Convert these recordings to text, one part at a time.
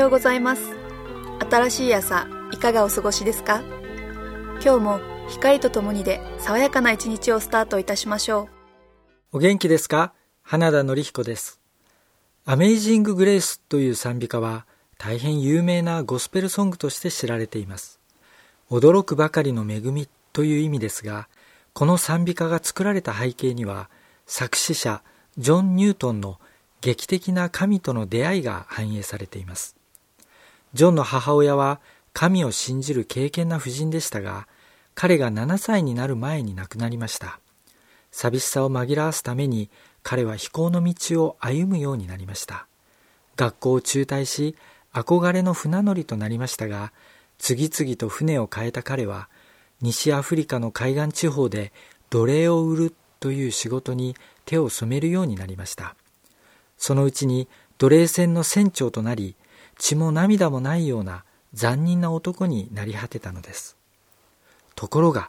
ようございます。新しい朝、いかがお過ごしですか？今日も光とともにで爽やかな一日をスタートいたしましょう。お元気ですか？花田典彦です。アメイジング・グレースという賛美歌は大変有名なゴスペルソングとして知られています。驚くばかりの恵みという意味ですが、この賛美歌が作られた背景には作詞者ジョン・ニュートンの劇的な神との出会いが反映されています。ジョンの母親は神を信じる敬虔な婦人でしたが、彼が7歳になる前に亡くなりました。寂しさを紛らわすために彼は非行の道を歩むようになりました。学校を中退し、憧れの船乗りとなりましたが、次々と船を変えた彼は西アフリカの海岸地方で奴隷を売るという仕事に手を染めるようになりました。そのうちに奴隷船の船長となり、血も涙もないような残忍な男になり果てたのです。ところが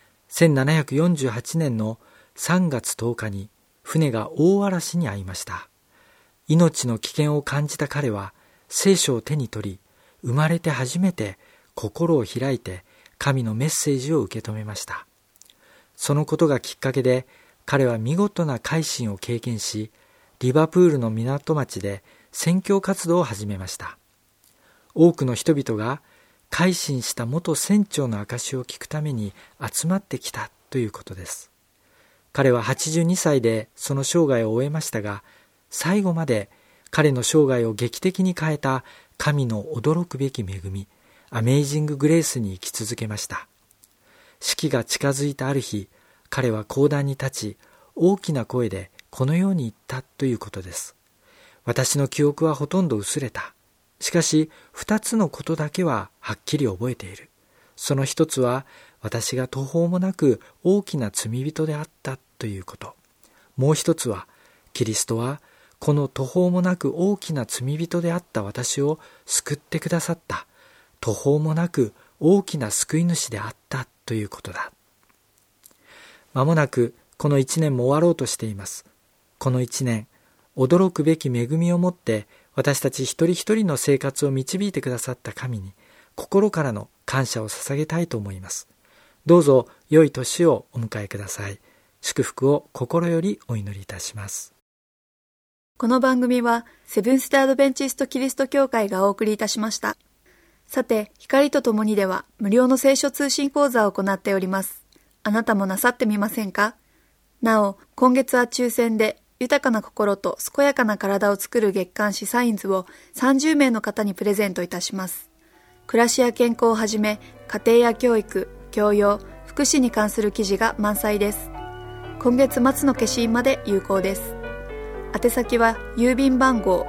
1748年の3月10日に船が大嵐に遭いました。命の危険を感じた彼は聖書を手に取り、生まれて初めて心を開いて神のメッセージを受け止めました。そのことがきっかけで彼は見事な改心を経験し、リバプールの港町で宣教活動を始めました。多くの人々が改心した元船長の証を聞くために集まってきたということです。彼は82歳でその生涯を終えましたが、最後まで彼の生涯を劇的に変えた神の驚くべき恵み、アメイジング・グレースに生き続けました。死期が近づいたある日、彼は講談に立ち、大きな声でこのように言ったということです。私の記憶はほとんど薄れた。しかし2つのことだけははっきり覚えている。その一つは私が途方もなく大きな罪人であったということ。もう一つはキリストはこの途方もなく大きな罪人であった私を救ってくださった途方もなく大きな救い主であったということだ。まもなくこの1年も終わろうとしています。この1年、驚くべき恵みをもって私たち一人一人の生活を導いてくださった神に心からの感謝を捧げたいと思います。どうぞ良い年をお迎えください。祝福を心よりお祈りいたします。 この番組はセブンステアドベンチストキリスト教会がお送りいたしました。さて、光とともにでは無料の聖書通信講座を行っております。あなたもなさってみませんか？なお、今月は抽選で豊かな心と健やかな体を作る月刊誌サインズを30名の方にプレゼントいたします。暮らしや健康をはじめ、家庭や教育、教養、福祉に関する記事が満載です。今月末の消印まで有効です。宛先は郵便番号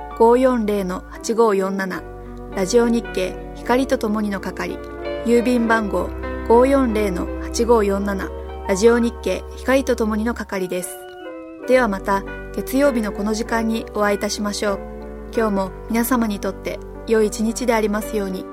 540-8547 ラジオ日経光とともにの係、郵便番号 540-8547 ラジオ日経光とともにの係です。ではまた月曜日のこの時間にお会いいたしましょう。今日も皆様にとって良い一日でありますように。